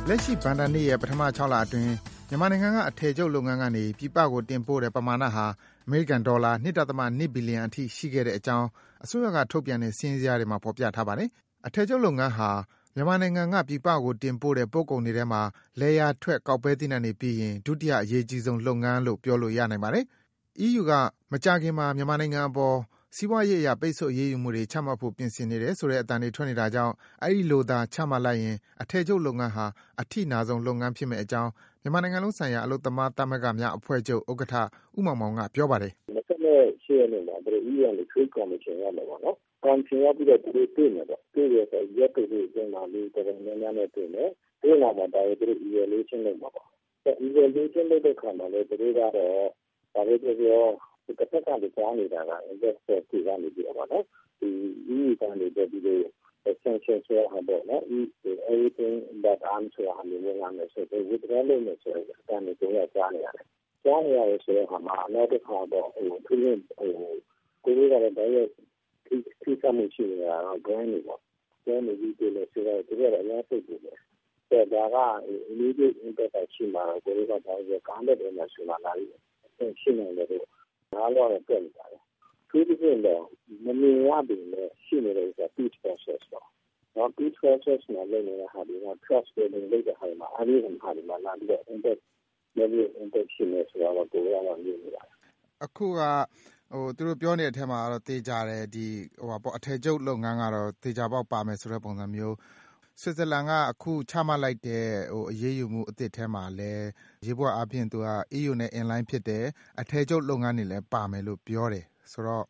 လက်ရှိဘဏ္ဍာနှစ်ရဲ့ပထမ6လအတွင်းမြန်မာနိုင်ငံကအထည်ချုပ်လုပ်ငန်းကနေပြည်ပကိုတင်ပို့တဲ့ပမာဏဟာအမေရိကန်ဒေါ်လာ 2.2 ဘီလီယံအထိရှိခဲ့တဲ့အကြောင်းအစိုးရကထုတ်ပြန်တဲ့စာရင်းဇယားတွေမှာဖော်ပြထားပါတယ်။အထည်ချုပ်လုပ်ငန်းဟာမြန်မာနိုင်ငံကပြည်ပကိုတင်ပို့တဲ့ပို့ကုန်တွေထဲမှာလယ်ယာထွက်ကောက်ပဲသီးနှံတွေပြီးရင်ဒုတိယအရေးကြီးဆုံးလုပ်ငန်းလို့ပြောလို့ရနိုင်ပါတယ်။ EU ကမကြာခင်မှာမြန်မာနိုင်ငံအပေါ်စီးပွားရေးအရပိတ်ဆို့အရေးယူမှုတွေချမှတ်ဖို့ပြင်ဆင်နေတယ်ဆိုတဲ့အသံတွေထွက်နေတာကြောင့်အဲဒီလိုသာချမှတ်လိုက်ရင်အထည်ချုပ်လုပ်ငန်းဟာအထိနာဆုံးလုပ်ငန်းဖြစ်မယ့်အကြောင်းမြန်မာနိုင်ငံလုံးဆိုင်ရာအလုပ်သမားသမဂ္ဂများအဖွဲ့ချုပ်ဥက္ကဋ္ဌဦးမောင်မောင်ကပြောပါတယ်။28ရက်နေ့မှာသူတို့ EU ကနေ Trade Commission ရမယ်ပေါ့နော်။ Commission ရပြီးတော့သူတို့တွေ့မယ်ပေါ့။တွေ့ရဆိုရက်တူတူအတွင်းမှာလူတော်တော်များများနဲ့တွေ့မယ်။တွေ့လာမှဒါကိုသူတို့ evaluation လုပ်မှာပေါ့။ evaluation လုပ်တဲ့အခါမှာလည်းသူတို့ကတော့ဒါပဲပြောတစ်ဖက်ကလည်းကြားနေတာက investor တွေကနေပြီးတော့ပေါ့နော်။ဒီ EU ကနေပြီးတော့sanction ဆိုတာပေါ့နော်။ everything that arms ဆိုတာမျိုးဝင်လာမယ်ဆိုတော့ withdraw လုပ်မယ်ဆိုတော့အတန်တွေတော့ကြားနေရတယ်။ကြားနေရတယ်ဆိုတော့မှာနောက်တစ်ခါတော့သူတို့ကိုယ်ကလည်းဒါရဲ့ထိစမှုရှိနေတာတော့ brand တွေပေါ့။ brand တွေပြီးတယ်ဆိုတော့သူတို့ကအများစိတ်တွေတယ်။ဒါက immediate impact ရှိမှာတော့ကိုယ်ကဒါရဲ့ကားတဲ့တယ်မှာဆိုလာတယ်ရှိနေတယ်လို့နားတော့ပြတ်နေပါတယ်။သူတို့ကတော့မမြင်ရပေမဲ့ရှိနေတဲ့ peace process ပေါ့။နောက် peace process မှာလည်းနေတာဟာဒီ trust building လုပ်တဲ့ဟာမှာအားလုံးဟာဒီမှာလာပြီးတော့ impact ရှိနေဆိုတော့ကိုယ်ကတော့မြင်နေပါတယ်။အခုကသူတို့ပြောနေတဲ့အထက်မှာတော့သေချာတယ်ဒီအထည်ချုပ်လုပ်ငန်းကတော့သေချာပေါက်ပါမယ်ဆိုတဲ့ပုံစံမျိုးဆွစ်ဇာလန်ကအခုချမှတ်လိုက်တဲ့အရေးယူမှုအသစ်ထဲမှာလည်းရေးပေါ်အားဖြင့်သူက EU နဲ့ inline ဖြစ်တယ်အထည်ချုပ်လုပ်ငန်းတွေလည်းပါမယ်လို့ပြောတယ်ဆိုတော့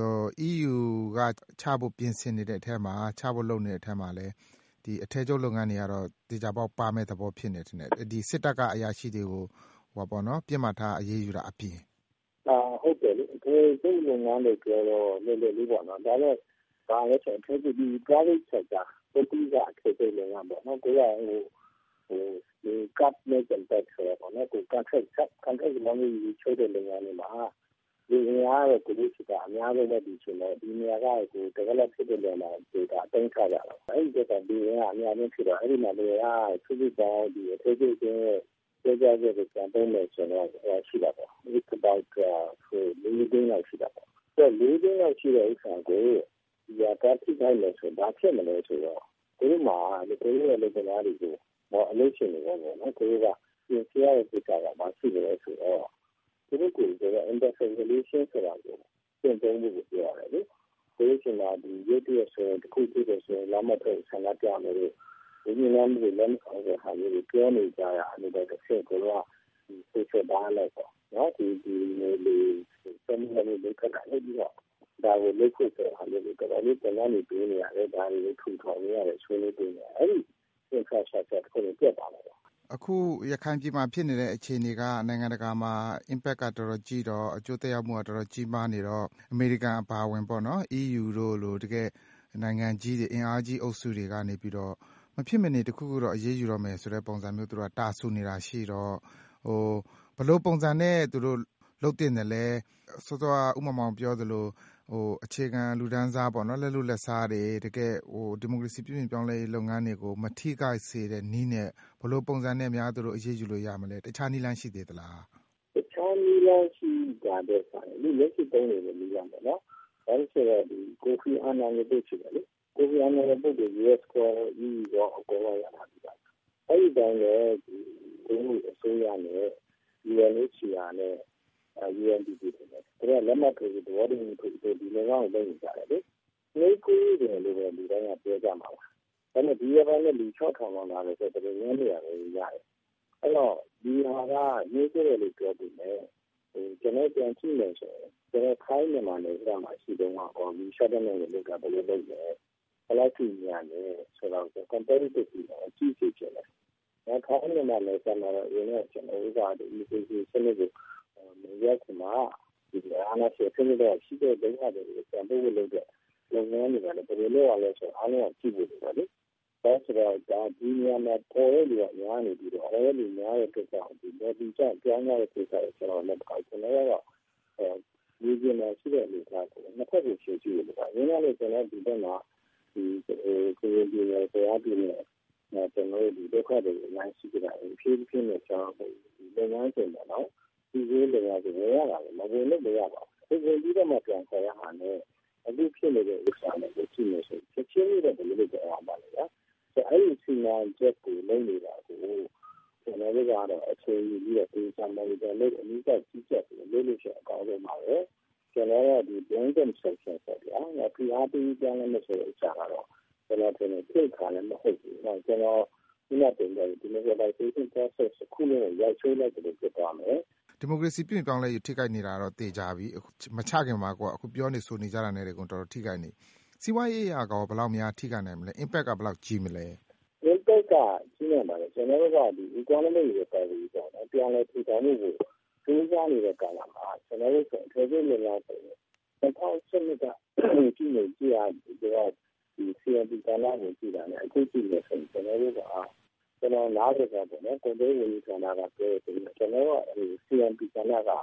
EU ကချဖို့ပြင်ဆင်နေတဲ့အထက်မှာချဖို့လုပ်နေတဲ့အထက်မှာလည်းဒီအထည်ချုပ်လုပ်ငန်းတွေကတော့သေချာပေါက်ပါမဲ့သဘောဖြစ်နေတယ်ဒီစစ်တပ်ကအရာရှိတွေကိုပြစ်မှတ်ထားအရေးယူတာအပြင်ဟုတ်တယ်လေဒီလုပ်ငန်းတွေပြောတော့လည်းလေးပေါ့နော်ဒါလည်းဒါလည်းဆိုတော့ဒီ private sector ပုဂ္ဂလိကအထည်ချုပ်လုပ်ငန်းပေါ့နော်ကိုယ်ကဒီ cut နဲ့ contract ဆိုတော့နော်ကို contract လုံးဝချိုးတဲ့လုပ်ငန်းတွေမှာဒီနေရာရဲ့ကိုယ်စစ်ကအများဆုံးပဲဒီချိန်မှာဒီနေရာကကို develop ဖြစ်တဲ့နေရာမှာဒီကအတိုင်းချကြတာအဲဒီကတော့ဒီနေရာအများကြီးဖြစ်တော့အဲဒီမှာလည်းသူတို့ကဒီအထည်ချုပ်ရဲ့ကြောက်ကြတဲ့ပြန်သုံးမယ်ဆိုတော့ရှိတာပေါ့ it's about 4 သိန်းလောက်ရှိတာပေါ့ဆိုတော့4 သိန်းလောက်ရှိတဲ့ဥစ္စာကိုဒီကထိခိုက်လို့ဆိုဘာဖြစ်မလဲဆိုတော့ဒီမှာဒီလိုလေကနာတွေကိုအလုပ်ရှင်တွေပေါ့နော်ကိုကပြင်ပြရတဲ့ကိစ္စကမရှိဘူးလေဆိုတော့သူတို့ကိုယ်က industrial relation ဆိုတာကိုပြင်သုံးဖို့ပြောရတယ်လေဒီချိန်မှာဒီရုပ်တရက်ဆိုတခုတည်းဆိုလာမထုတ်ဆန္ဒပြမယ်လို့ဒီနေ့လည်းလည်းမဆောင်တဲ့ဟာတွေပြောနေကြရအဲ့ဒါတစ်ချက်ကိုတော့ဒီ social dialogue ပေါ့နော်ဒီစမ်းမလို့လုပ်တာလည်းဒီတော့ဒါကိုလုပ်ဖို့ဆိုတာလည်းတော်တော်လေးပြန်နေပြီးနေရတယ်ဒါတွေကိုထူထောင်နေရတယ်ဆွေးနွေးနေတယ်အဲ့ဒီ infrastructure ကိုပြတ်သွားတယ်အခုရခိုင်ပြည်မှာဖြစ်နေတဲ့အခြေအနေကနိုင်ငံတကာမှာ impact ကတော်တော်ကြီးတော့အကျိုးသက်ရောက်မှုကတော်တော်ကြီးမားနေတော့အမေရိကန်အပါအဝင်ပေါ့နော် EU တို့လိုတကယ်နိုင်ငံကြီးတွေအင်အားကြီးအုပ်စုတွေကနေပြီးတော့မဖြစ်မနေတခုခုတော့အရေးယူတော့မယ်ဆိုတဲ့ပုံစံမျိုးသူတို့ကတာဆူနေတာရှိတော့ဘယ်လိုပုံစံနဲ့သူတို့လုပ်တင်တယ်လဲစောစောဥမမောင်ပြောသလိုအခြေခံလူဒန်းစားပေါ့နော်လက်လူလက်စားတွေတကယ်ဒီမိုကရေစီပြည်ပြင်ပြောင်းလဲရေးလုပ်ငန်းတွေကိုမထိခိုက်စေတဲ့နည်းနဲ့ဘယ်လိုပုံစံနဲ့များသူတို့အရေးယူလို့ရမလဲတခြားနည်းလမ်းရှိသေးသလားတခြားနည်းလမ်းရှိတာတဲ့ဆိုင်ဒီလက်ရှိတုံးနေလို့ရမှာနော်ဒါဆိုတော့ဒီကိုဖီအာနန်ရဲ့ဖြစ်တယ်လေကိုဖီအာနန်ရဲ့ပုဂ္ဂိုလ် US ကို EU ကိုအကောရတာဒီကအဲ့ဒီတိုင်းလည်းဒီအစိုးရနဲ့ UNHCR နဲ့ UNDP တွေနဲ့ဒါလက်မှတ်ထိုးပြီးတော့ဒီလိုကောင်လုပ်နေကြတယ်လေနေကိုတယ်လို့ပဲဒီတိုင်းကပြောကြမှာပါဒါပေမဲ့ဒီရပိုင်းနဲ့လူ6000လောက်လာတယ်ဆိုတော့တော်တော်များများရတယ်အဲ့တော့ဒီဟာကရေးကြတယ်လို့ပြောပြီးမယ်ကျွန်တော်ပြန်ကြည့်လို့ဆိုရင်ကျွန်တော်ခိုင်းနေမှာလည်းဒါမှရှိတော့မှာဒီ shutdown နဲ့လုပ်တာဘယ်လိုလုပ်လဲဘယ်လောက်ကြည့်ရတယ်ဆိုတော့ competitive ကိုကြည့်ကြည့်ချင်တယ်ဒါခိုင်းနေမှာလည်းကျွန်တော်ရင်းနဲ့ကျွန်တော်ကဒီစနစ်ကိုမရက်ခမှာဒီအားနဲ့ဆက်နေတော့ရှိတဲ့ဒုက္ခတွေကိုပြန်ပို့လို့လုပ်တဲ့လုပ်ငန်းတွေကလည်းဘယ်လိုလုပ်ရလဲဆိုအားလုံးကကြည့်ဖို့လိုတယ်လေဒါဆိုတော့ဒါဒီနေရာမှာပေါ်ရလို့များနေပြီးတော့အဲ့ဒီများတဲ့ကိစ္စဒီပေါ်ဒီကျပြောင်းရတဲ့ကိစ္စကိုကျွန်တော်လည်းပြောကျွန်တော်ကတော့ဒီကျင်းမှာရှိတဲ့လူသားကိုနှစ်ဖက်ကိုရှင်းကြည့်လို့ပါရင်းရလို့ကျွန်တော်ဒီဘက်မှာဒီကိုယ်ဒီရဲ့တရားပြည့်နေကျွန်တော်တို့ဒီဒုက္ခတွေအများကြီးရှိကြတယ်ဖြည်းဖြည်းနဲ့ကျွန်တော်လုပ်ငန်းရှင်ပေါ့နော်ဒီလိုလုပ်ငန်းတွေဝင်ရတာလည်းမဝင်လို့မရပါဘူးဒီလိုပြီးတော့မှပြန်ခေါ်ရဟာနဲ့အခုဖြစ်နေတဲ့ဥစ္စာတွေကိုကြည့်နေဆိုချက်ချင်းလေးတော့ဘယ်လိုလုပ်ကြအောင်ပါလဲဗျာအဲ့ဒီစီမံချက်ကိုလုပ်နေတာကိုကျွန်တော်တို့ကတော့အချိန်ယူပြီးတော့ဒီစံမော်ရီတယ်လို့အနည်းငယ်ကြီးချက်ပြီးလုပ်လို့ရှိရင်အကောင်းဆုံးပါပဲကျွန်တော်တို့ဒီ branding section ဆိုဗျာငါ PR ပြီးပြန်လဲဆိုတဲ့အချက်ကတော့ကျွန်တော်တင်ထိတ်ခါလည်းမဟုတ်ဘူး။ကျွန်တော်ဒီနေ့တင်တယ်ဒီ mobilization process ခုလည်းရိုက်ချိုးလိုက်တယ်ဖြစ်သွားမယ်။ဒီမိုကရေစီပြင်ပြောင်းလဲရေးထိခိုက်နေတာတော့သိကြပြီ။မချခင်မှာကွာအခုပြောနေဆိုနေကြတာနဲ့တော်တော်ထိခိုက်နေ။စီးပွားရေးအရာကဘယ်လောက်များထိခိုက်နိုင်မလဲ impact ကဘယ်လောက်ကြီးမလဲ။ impact ကကြီးနေပါလေကျွန်တော်တို့ကဒီ economic recovery ပေါ့နော်ပြောင်းလဲထူထောင်မှုကိုစဉ်းစားနေတဲ့ကာလမှာကျွန်တော်တို့ဆိုအထည်ချုပ်လုပ်ရဆိုရင်2010ကကြည့်နေကြရတော့ဒီ CNP ကဏ္ဍကိုကြည့်တာနဲ့အခုကြည့်နေဆိုရင်ကျွန်တော်တို့ကကျွန်တော်နားရတာပေါ့နော်ကုန်သွယ်ရေးဝန်ကြီးဌာနကပြောတယ်ကျွန်တော်ကCNP ကဏ္ဍက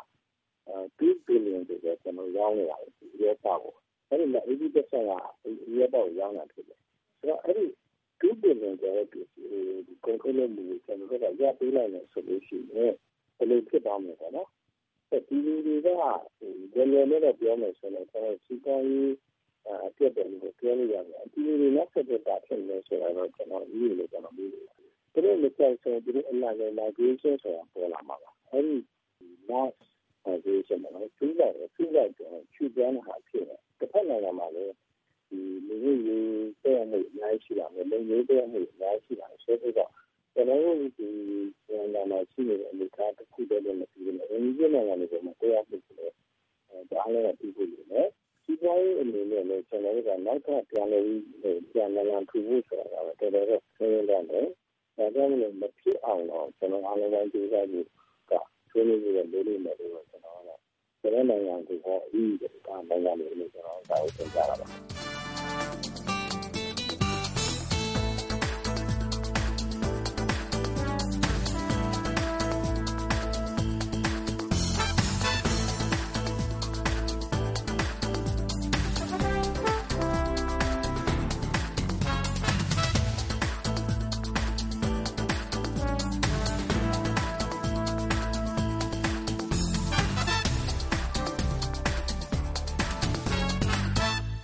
2 billion တွေကျွန်တော်ရောင်းနေတာဒီရက်ပေါ့အဲ့ဒီမှာ 80% ကရက်ပေါ့ရောင်းတာဖြစ်တယ်ဆိုတော့အဲ့ဒီ2 billion ကျတဲ့ဒီကုန်ထုတ်လုပ်မှုကျွန်တော်တို့ကရပေးလိုက်လို့ဆိုလို့ရှိရင်ဘယ်လိုဖြစ်သွားမလဲပေါ့နော်ဒီလူတွေကဘယ်လိုလဲတော့ပြောမယ်ဆိုတော့ကျွန်တော်စီးပွားရေးအပြည့်တယ်လို့ပြောလို့ရတယ်ဒီလူတွေနဲ့ဆက်သက်တာဖြစ်နေဆိုတော့ကျွန်တော်ဒီလိုကျွန်တော်ပြီးတယ်သူတို့လက်ကျဆိုသူတို့အလားတူ migration ဆိုတာပေါ်လာမှာပါအဲဒီ mass migration မှာသူ့လိုက်ချူပြန်တာဖြစ်တယ်တစ်ဖက်နိုင်ငံမှာလည်းဒီလူမျိုးတဲ့မှုအများကြီးရှိတာပဲလူမျိုးတဲ့မှုအများကြီးရှိတာဆိုတော့ကျွန်တော်တို့ဒီနိုင်ငံမှာရှိနေတဲ့အနေအထားတစ်ခုတည်းနဲ့မပြီးဘူး။ဒီနိုင်ငံတွေကမတရားမှုတွေဒါလည်းပြီးဖို့လိုတယ်။ဒီပိုင်းအနေနဲ့လည်းကျွန်တော်တို့ကနောက်ထပ်ပြန်လည်ထူဖို့ဆိုတာကတော်တော်ဆင်းရဲတယ်။ဒါကြောင့်လည်းမဖြစ်အောင်တော့ကျွန်တော်အားလုံးတိုင်းကြိုးစားပြီးကဆွေးနွေးပြီးတော့လုပ်လို့မယ်လို့ကျွန်တော်နိုင်ငံကိုဟောအီးကနိုင်ငံတွေနဲ့ကျွန်တော်ဒါကိုသင်ကြားတာပါ